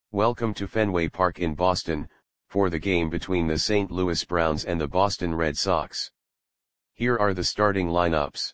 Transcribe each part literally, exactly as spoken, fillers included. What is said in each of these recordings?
Welcome to Fenway Park in Boston, for the game between the Saint Louis Browns and the Boston Red Sox. Here are the starting lineups.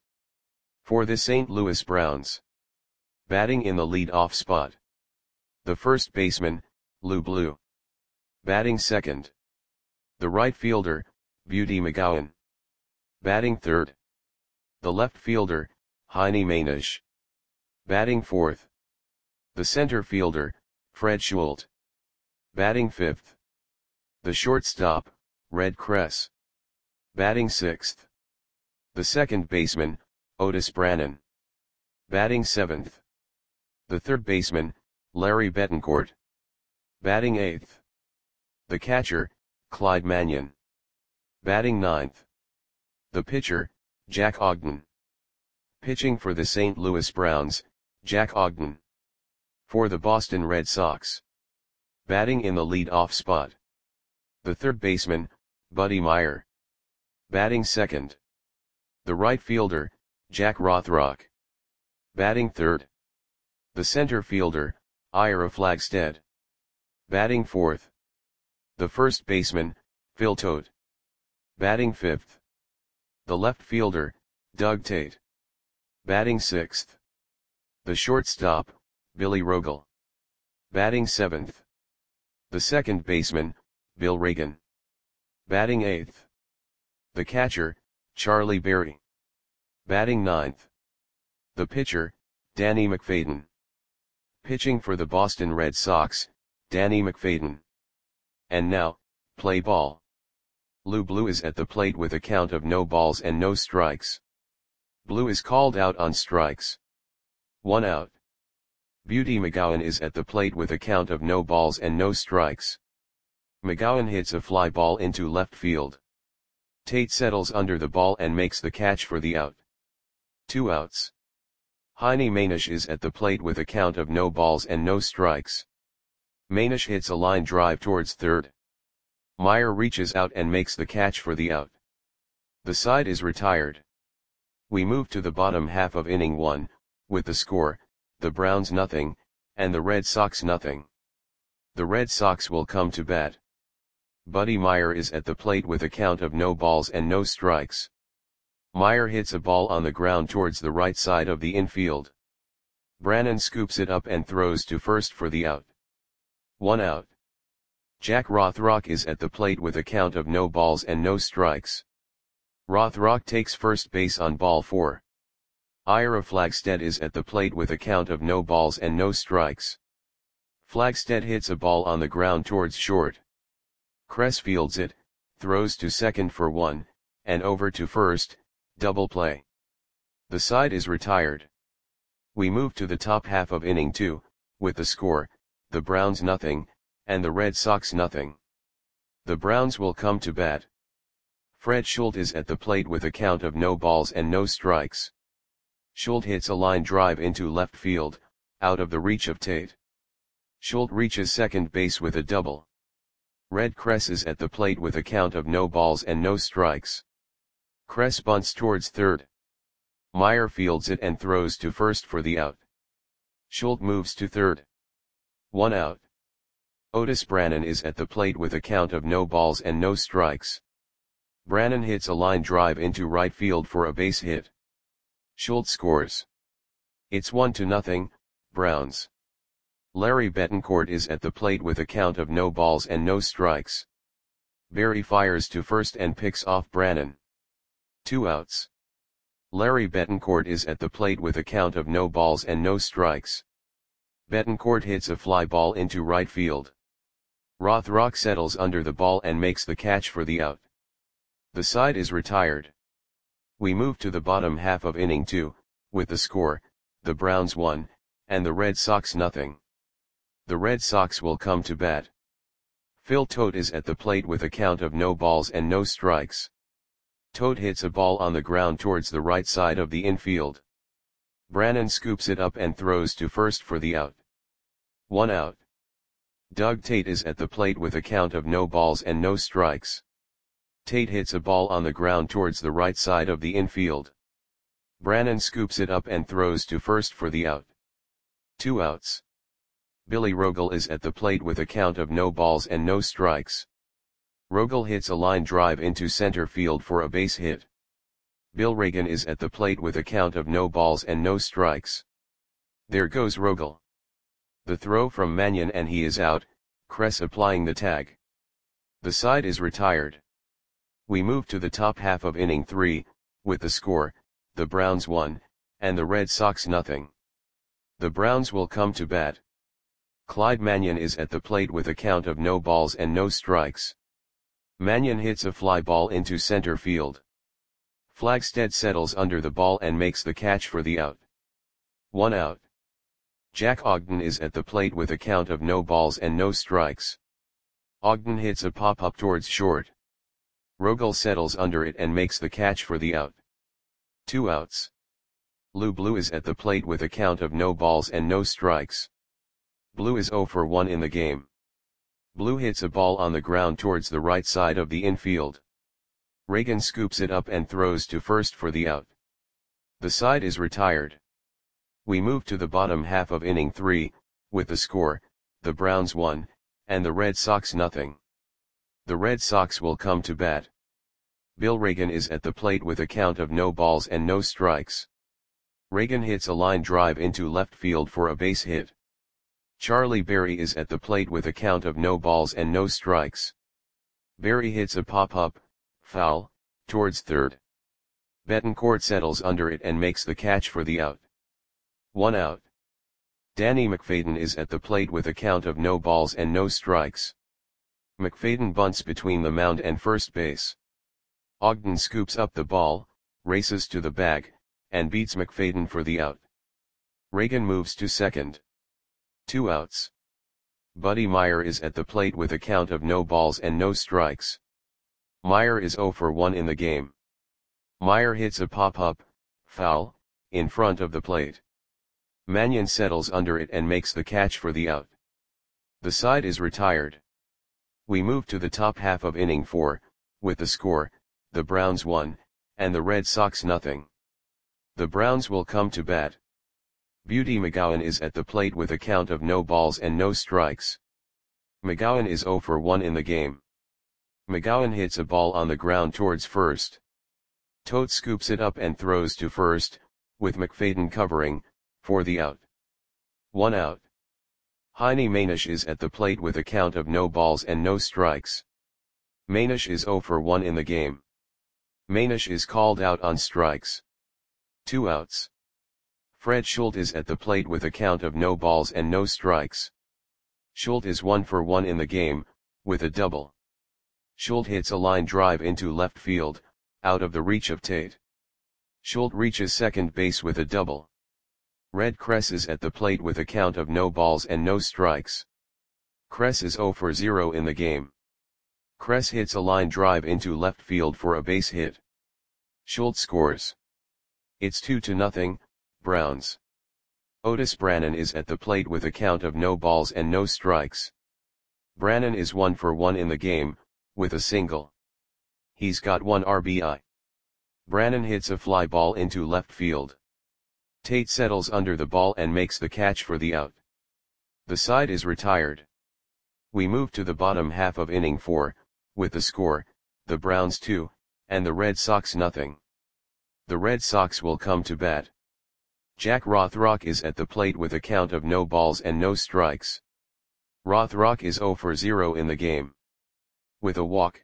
For the Saint Louis Browns. Batting in the lead-off spot. The first baseman, Lou Blue. Batting second. The right fielder, Beauty McGowan. Batting third. The left fielder, Heine Manish. Batting fourth. The center fielder, Fred Schult. Batting fifth. The shortstop, Red Kress. Batting sixth. The second baseman, Otis Brannan. Batting seventh. The third baseman, Larry Betancourt. Batting eighth. The catcher, Clyde Mannion. Batting ninth. The pitcher, Jack Ogden. Pitching for the Saint Louis Browns, Jack Ogden. For the Boston Red Sox. Batting in the lead-off spot. The third baseman, Buddy Meyer. Batting second. The right fielder, Jack Rothrock. Batting third. The center fielder, Ira Flagstead. Batting fourth. The first baseman, Phil Tote. Batting fifth. The left fielder, Doug Tate. Batting sixth. The shortstop, Billy Rogel. Batting seventh. The second baseman, Bill Reagan. Batting eighth. The catcher, Charlie Berry. Batting ninth. The pitcher, Danny McFadden. Pitching for the Boston Red Sox, Danny McFadden. And now, play ball. Lou Blue is at the plate with a count of no balls and no strikes. Blue is called out on strikes. One out. Beauty McGowan is at the plate with a count of no balls and no strikes. McGowan hits a fly ball into left field. Tate settles under the ball and makes the catch for the out. Two outs. Heine Manish is at the plate with a count of no balls and no strikes. Manish hits a line drive towards third. Meyer reaches out and makes the catch for the out. The side is retired. We move to the bottom half of inning one, with the score, the Browns nothing, and the Red Sox nothing. The Red Sox will come to bat. Buddy Meyer is at the plate with a count of no balls and no strikes. Meyer hits a ball on the ground towards the right side of the infield. Brannan scoops it up and throws to first for the out. One out. Jack Rothrock is at the plate with a count of no balls and no strikes. Rothrock takes first base on ball four. Ira Flagstead is at the plate with a count of no balls and no strikes. Flagstead hits a ball on the ground towards short. Kress fields it, throws to second for one, and over to first, double play. The side is retired. We move to the top half of inning two, with the score, the Browns nothing, and the Red Sox nothing. The Browns will come to bat. Fred Schult is at the plate with a count of no balls and no strikes. Schult hits a line drive into left field, out of the reach of Tate. Schult reaches second base with a double. Red Kress is at the plate with a count of no balls and no strikes. Kress bunts towards third. Meyer fields it and throws to first for the out. Schult moves to third. One out. Otis Brannan is at the plate with a count of no balls and no strikes. Brannan hits a line drive into right field for a base hit. Schult scores. It's one to nothing, Browns. Larry Betancourt is at the plate with a count of no balls and no strikes. Berry fires to first and picks off Brannan. Two outs. Larry Betancourt is at the plate with a count of no balls and no strikes. Betancourt hits a fly ball into right field. Rothrock settles under the ball and makes the catch for the out. The side is retired. We move to the bottom half of inning two, with the score, the Browns one, and the Red Sox nothing. The Red Sox will come to bat. Phil Tote is at the plate with a count of no balls and no strikes. Tote hits a ball on the ground towards the right side of the infield. Brannan scoops it up and throws to first for the out. One out. Doug Tate is at the plate with a count of no balls and no strikes. Tate hits a ball on the ground towards the right side of the infield. Brannan scoops it up and throws to first for the out. Two outs. Billy Rogel is at the plate with a count of no balls and no strikes. Rogel hits a line drive into center field for a base hit. Bill Reagan is at the plate with a count of no balls and no strikes. There goes Rogel. The throw from Mannion and he is out, Kress applying the tag. The side is retired. We move to the top half of inning three, with the score, the Browns one, and the Red Sox nothing. The Browns will come to bat. Clyde Mannion is at the plate with a count of no balls and no strikes. Mannion hits a fly ball into center field. Flagstead settles under the ball and makes the catch for the out. One out. Jack Ogden is at the plate with a count of no balls and no strikes. Ogden hits a pop-up towards short. Rogel settles under it and makes the catch for the out. Two outs. Lou Blue is at the plate with a count of no balls and no strikes. Blue is oh for one in the game. Blue hits a ball on the ground towards the right side of the infield. Reagan scoops it up and throws to first for the out. The side is retired. We move to the bottom half of inning three, with the score, the Browns one, and the Red Sox nothing. The Red Sox will come to bat. Bill Reagan is at the plate with a count of no balls and no strikes. Reagan hits a line drive into left field for a base hit. Charlie Berry is at the plate with a count of no balls and no strikes. Berry hits a pop-up, foul, towards third. Betancourt settles under it and makes the catch for the out. One out. Danny McFadden is at the plate with a count of no balls and no strikes. McFadden bunts between the mound and first base. Ogden scoops up the ball, races to the bag, and beats McFadden for the out. Reagan moves to second. Two outs. Buddy Meyer is at the plate with a count of no balls and no strikes. Meyer is oh for one in the game. Meyer hits a pop-up, foul, in front of the plate. Mannion settles under it and makes the catch for the out. The side is retired. We move to the top half of inning four, with the score, the Browns one, and the Red Sox nothing. The Browns will come to bat. Beauty McGowan is at the plate with a count of no balls and no strikes. McGowan is oh for one in the game. McGowan hits a ball on the ground towards first. Tote scoops it up and throws to first, with McFadden covering, for the out. One out. Heine Manish is at the plate with a count of no balls and no strikes. Manish is oh for one in the game. Manish is called out on strikes. Two outs. Fred Schultz is at the plate with a count of no balls and no strikes. Schultz is one for one in the game, with a double. Schultz hits a line drive into left field, out of the reach of Tate. Schultz reaches second base with a double. Red Kress is at the plate with a count of no balls and no strikes. Kress is oh for zero in the game. Kress hits a line drive into left field for a base hit. Schultz scores. It's two to nothing, Browns. Otis Brannon is at the plate with a count of no balls and no strikes. Brannon is one for one in the game, with a single. He's got one R B I. Brannon hits a fly ball into left field. Tate settles under the ball and makes the catch for the out. The side is retired. We move to the bottom half of inning four, with the score, the Browns two, and the Red Sox nothing. The Red Sox will come to bat. Jack Rothrock is at the plate with a count of no balls and no strikes. Rothrock is oh for zero in the game. With a walk.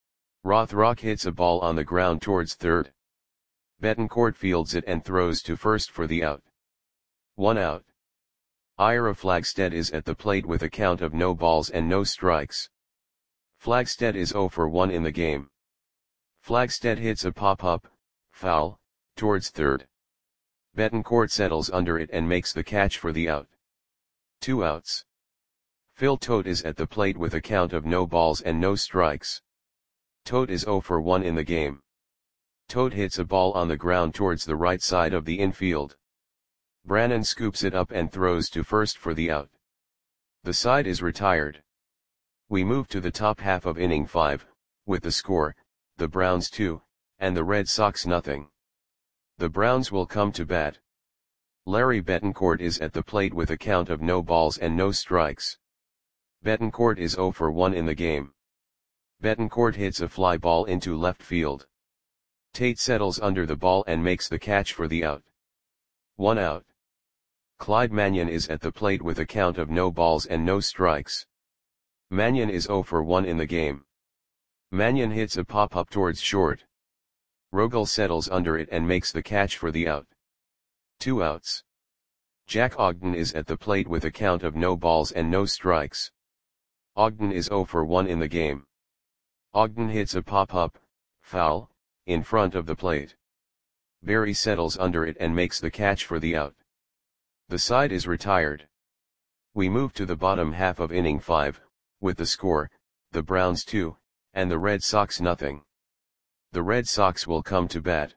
Rothrock hits a ball on the ground towards third. Betancourt fields it and throws to first for the out. One out. Ira Flagstead is at the plate with a count of no balls and no strikes. Flagstead is oh for one in the game. Flagstead hits a pop-up, foul, towards third. Betancourt settles under it and makes the catch for the out. Two outs. Phil Tote is at the plate with a count of no balls and no strikes. Tote is oh for one in the game. Tote hits a ball on the ground towards the right side of the infield. Brannon scoops it up and throws to first for the out. The side is retired. We move to the top half of inning five, with the score, the Browns two, and the Red Sox nothing. The Browns will come to bat. Larry Betancourt is at the plate with a count of no balls and no strikes. Betancourt is zero for one in the game. Betancourt hits a fly ball into left field. Tate settles under the ball and makes the catch for the out. One out. Clyde Mannion is at the plate with a count of no balls and no strikes. Mannion is zero for one in the game. Mannion hits a pop-up towards short. Rogel settles under it and makes the catch for the out. Two outs. Jack Ogden is at the plate with a count of no balls and no strikes. Ogden is zero for one in the game. Ogden hits a pop-up, foul, in front of the plate. Berry settles under it and makes the catch for the out. The side is retired. We move to the bottom half of inning five, with the score, the Browns two, and the Red Sox nothing. The Red Sox will come to bat.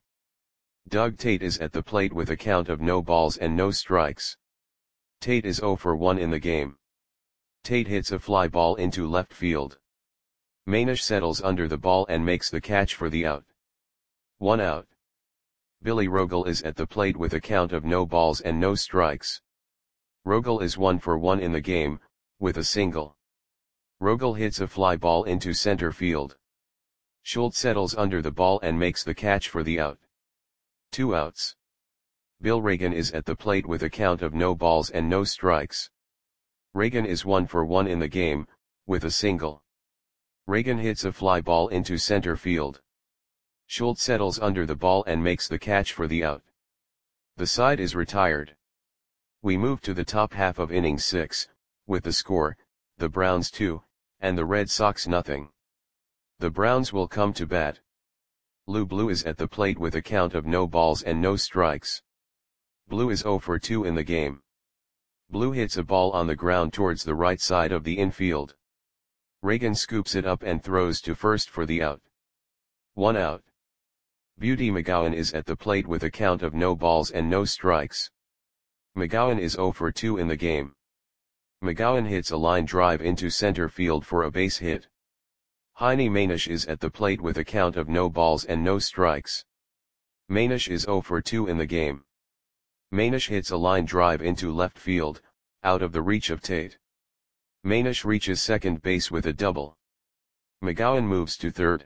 Doug Tate is at the plate with a count of no balls and no strikes. Tate is zero for one in the game. Tate hits a fly ball into left field. Manish settles under the ball and makes the catch for the out. One out. Billy Rogel is at the plate with a count of no balls and no strikes. Rogel is one for one in the game, with a single. Rogel hits a fly ball into center field. Schultz settles under the ball and makes the catch for the out. Two outs. Bill Reagan is at the plate with a count of no balls and no strikes. Reagan is one for one in the game, with a single. Reagan hits a fly ball into center field. Schultz settles under the ball and makes the catch for the out. The side is retired. We move to the top half of inning six, with the score, the Browns two, and the Red Sox nothing. The Browns will come to bat. Lou Blue is at the plate with a count of no balls and no strikes. Blue is zero for two in the game. Blue hits a ball on the ground towards the right side of the infield. Reagan scoops it up and throws to first for the out. One out. Beauty McGowan is at the plate with a count of no balls and no strikes. McGowan is zero for two in the game. McGowan hits a line drive into center field for a base hit. Heine Manish is at the plate with a count of no balls and no strikes. Manish is zero for two in the game. Manish hits a line drive into left field, out of the reach of Tate. Manish reaches second base with a double. McGowan moves to third.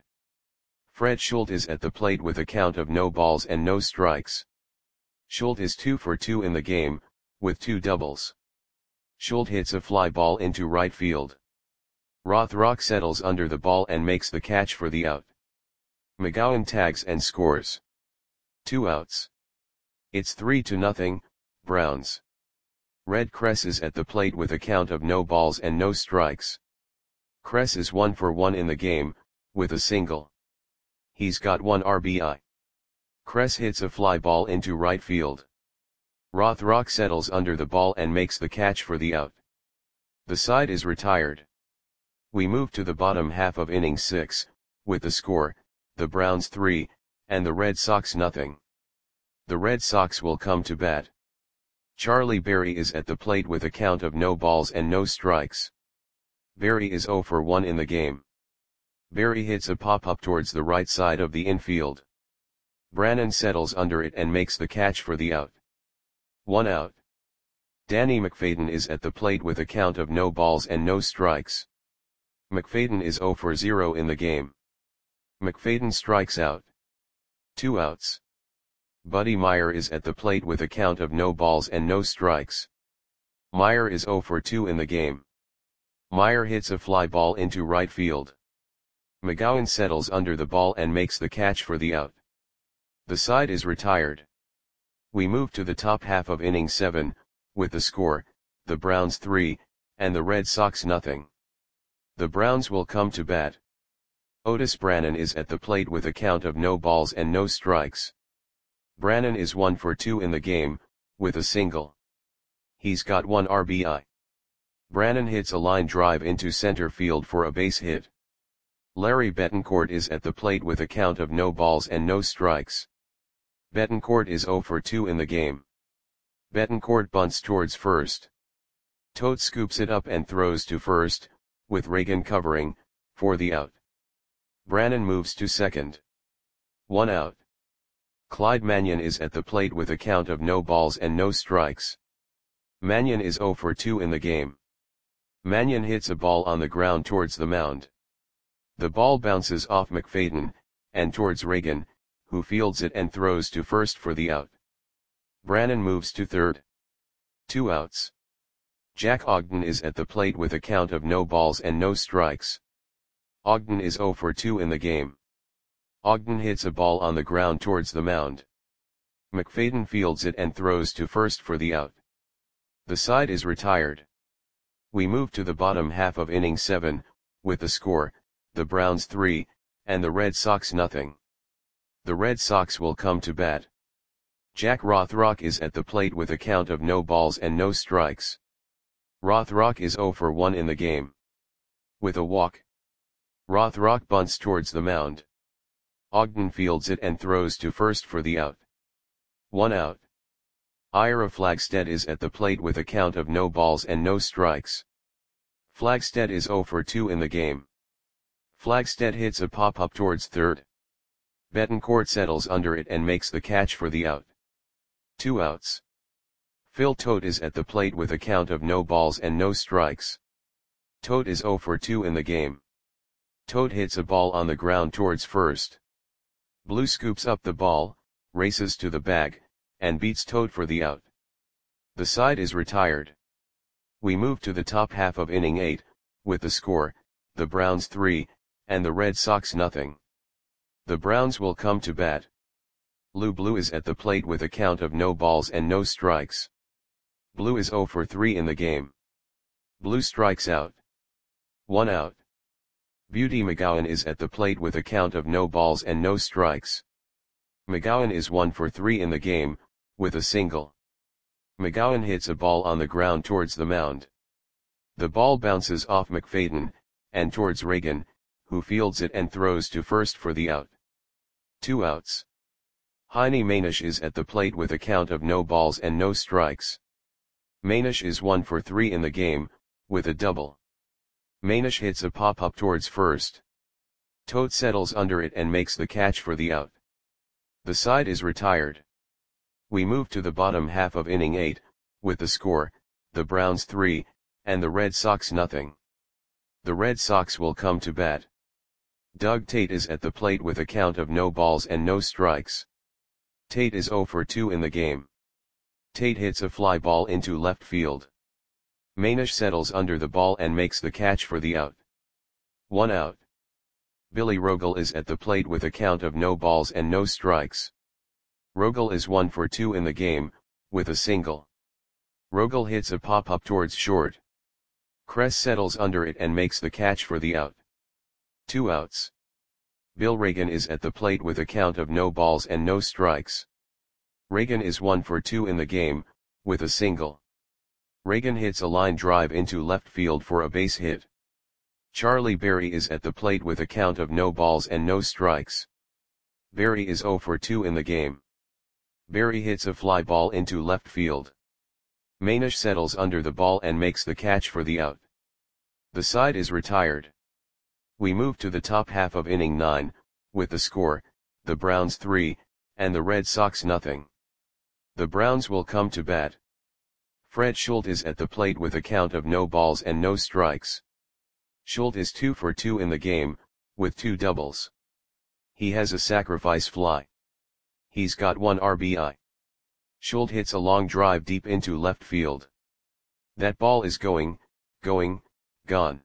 Fred Schultz is at the plate with a count of no balls and no strikes. Schultz is two for two in the game, with two doubles. Schultz hits a fly ball into right field. Rothrock settles under the ball and makes the catch for the out. McGowan tags and scores. Two outs. It's three to nothing, Browns. Red Kress is at the plate with a count of no balls and no strikes. Kress is one for one in the game, with a single. He's got one R B I. Kress hits a fly ball into right field. Rothrock settles under the ball and makes the catch for the out. The side is retired. We move to the bottom half of inning six, with the score, the Browns three, and the Red Sox nothing. The Red Sox will come to bat. Charlie Berry is at the plate with a count of no balls and no strikes. Berry is zero for one in the game. Berry hits a pop-up towards the right side of the infield. Brannon settles under it and makes the catch for the out. One out. Danny McFadden is at the plate with a count of no balls and no strikes. McFadden is zero for zero in the game. McFadden strikes out. Two outs. Buddy Meyer is at the plate with a count of no balls and no strikes. Meyer is zero for two in the game. Meyer hits a fly ball into right field. McGowan settles under the ball and makes the catch for the out. The side is retired. We move to the top half of inning seven, with the score, the Browns three, and the Red Sox nothing. The Browns will come to bat. Otis Brannon is at the plate with a count of no balls and no strikes. Brannon is one for two in the game, with a single. He's got one R B I. Brannon hits a line drive into center field for a base hit. Larry Betancourt is at the plate with a count of no balls and no strikes. Betancourt is zero for two in the game. Betancourt bunts towards first. Tote scoops it up and throws to first, with Reagan covering, for the out. Brannon moves to second. One out. Clyde Mannion is at the plate with a count of no balls and no strikes. Mannion is zero for two in the game. Mannion hits a ball on the ground towards the mound. The ball bounces off McFadden, and towards Reagan, who fields it and throws to first for the out. Brannan moves to third. Two outs. Jack Ogden is at the plate with a count of no balls and no strikes. Ogden is zero for two in the game. Ogden hits a ball on the ground towards the mound. McFadden fields it and throws to first for the out. The side is retired. We move to the bottom half of inning seven, with the score, the Browns three, and the Red Sox nothing. The Red Sox will come to bat. Jack Rothrock is at the plate with a count of no balls and no strikes. Rothrock is zero for one in the game. With a walk. Rothrock bunts towards the mound. Ogden fields it and throws to first for the out. One out. Ira Flagstead is at the plate with a count of no balls and no strikes. Flagstead is zero for two in the game. Flagstead hits a pop-up towards third. Betancourt settles under it and makes the catch for the out. Two outs. Phil Tote is at the plate with a count of no balls and no strikes. Tote is zero for two in the game. Tote hits a ball on the ground towards first. Blue scoops up the ball, races to the bag, and beats Tote for the out. The side is retired. We move to the top half of inning eight, with the score, the Browns three, and the Red Sox nothing. The Browns will come to bat. Lou Blue is at the plate with a count of no balls and no strikes. Blue is zero for three in the game. Blue strikes out. One out. Beauty McGowan is at the plate with a count of no balls and no strikes. McGowan is one for three in the game, with a single. McGowan hits a ball on the ground towards the mound. The ball bounces off McFadden, and towards Reagan, who fields it and throws to first for the out. Two outs. Heine Manish is at the plate with a count of no balls and no strikes. Manish is one for three in the game, with a double. Manish hits a pop-up towards first. Tote settles under it and makes the catch for the out. The side is retired. We move to the bottom half of inning eight, with the score, the Browns three, and the Red Sox nothing. The Red Sox will come to bat. Doug Tate is at the plate with a count of no balls and no strikes. Tate is zero for two in the game. Tate hits a fly ball into left field. Manish settles under the ball and makes the catch for the out. One out. Billy Rogel is at the plate with a count of no balls and no strikes. Rogel is one for two in the game, with a single. Rogel hits a pop-up towards short. Kress settles under it and makes the catch for the out. Two outs. Bill Reagan is at the plate with a count of no balls and no strikes. Reagan is one for two in the game, with a single. Reagan hits a line drive into left field for a base hit. Charlie Berry is at the plate with a count of no balls and no strikes. Berry is zero for two in the game. Berry hits a fly ball into left field. Manish settles under the ball and makes the catch for the out. The side is retired. We move to the top half of inning nine, with the score, the Browns three, and the Red Sox nothing. The Browns will come to bat. Fred Schultz is at the plate with a count of no balls and no strikes. Schultz is two for two in the game, with two doubles. He has a sacrifice fly. He's got one R B I. Schultz hits a long drive deep into left field. That ball is going, going, gone.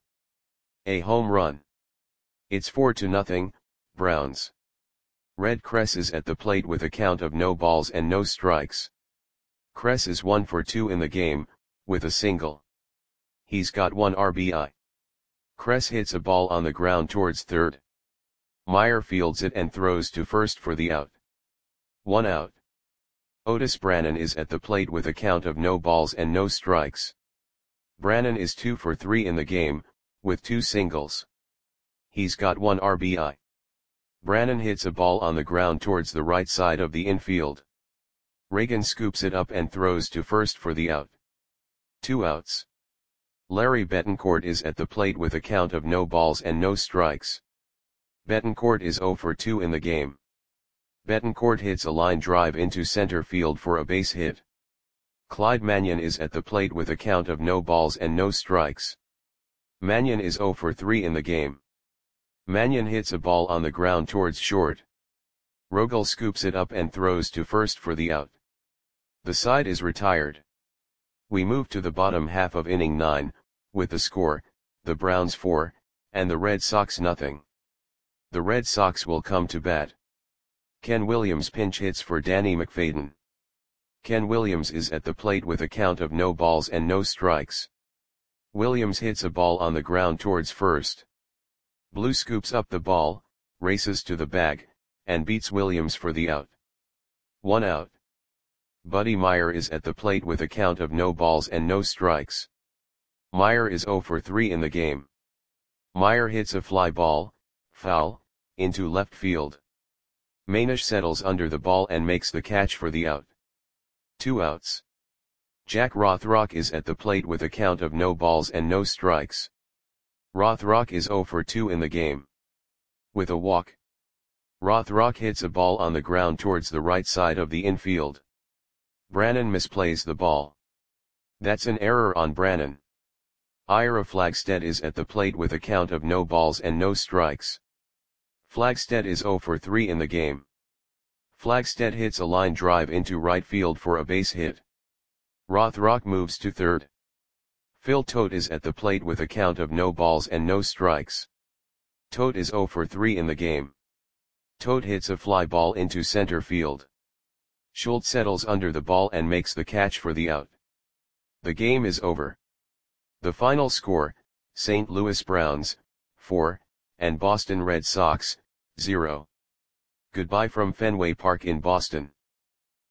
A home run. It's four to nothing, Browns. Red Kress is at the plate with a count of no balls and no strikes. Kress is one for two in the game, with a single. He's got one R B I. Kress hits a ball on the ground towards third. Meyer fields it and throws to first for the out. One out. Otis Brannan is at the plate with a count of no balls and no strikes. Brannan is two for three in the game, with two singles. He's got one R B I. Brannan hits a ball on the ground towards the right side of the infield. Reagan scoops it up and throws to first for the out. Two outs. Larry Betancourt is at the plate with a count of no balls and no strikes. Betancourt is zero for two in the game. Betancourt hits a line drive into center field for a base hit. Clyde Mannion is at the plate with a count of no balls and no strikes. Mannion is zero for three in the game. Mannion hits a ball on the ground towards short. Rogel scoops it up and throws to first for the out. The side is retired. We move to the bottom half of inning nine, with the score, the Browns four, and the Red Sox nothing. The Red Sox will come to bat. Ken Williams pinch hits for Danny McFadden. Ken Williams is at the plate with a count of no balls and no strikes. Williams hits a ball on the ground towards first. Blue scoops up the ball, races to the bag, and beats Williams for the out. One out. Buddy Meyer is at the plate with a count of no balls and no strikes. Meyer is zero for three in the game. Meyer hits a fly ball, foul, into left field. Manish settles under the ball and makes the catch for the out. Two outs. Jack Rothrock is at the plate with a count of no balls and no strikes. Rothrock is zero for two in the game. With a walk. Rothrock hits a ball on the ground towards the right side of the infield. Brannan misplays the ball. That's an error on Brannan. Ira Flagstead is at the plate with a count of no balls and no strikes. Flagstead is zero for three in the game. Flagstead hits a line drive into right field for a base hit. Rothrock moves to third. Phil Tote is at the plate with a count of no balls and no strikes. Tote is zero for three in the game. Tote hits a fly ball into center field. Schultz settles under the ball and makes the catch for the out. The game is over. The final score, Saint Louis Browns, four, and Boston Red Sox, zero. Goodbye from Fenway Park in Boston.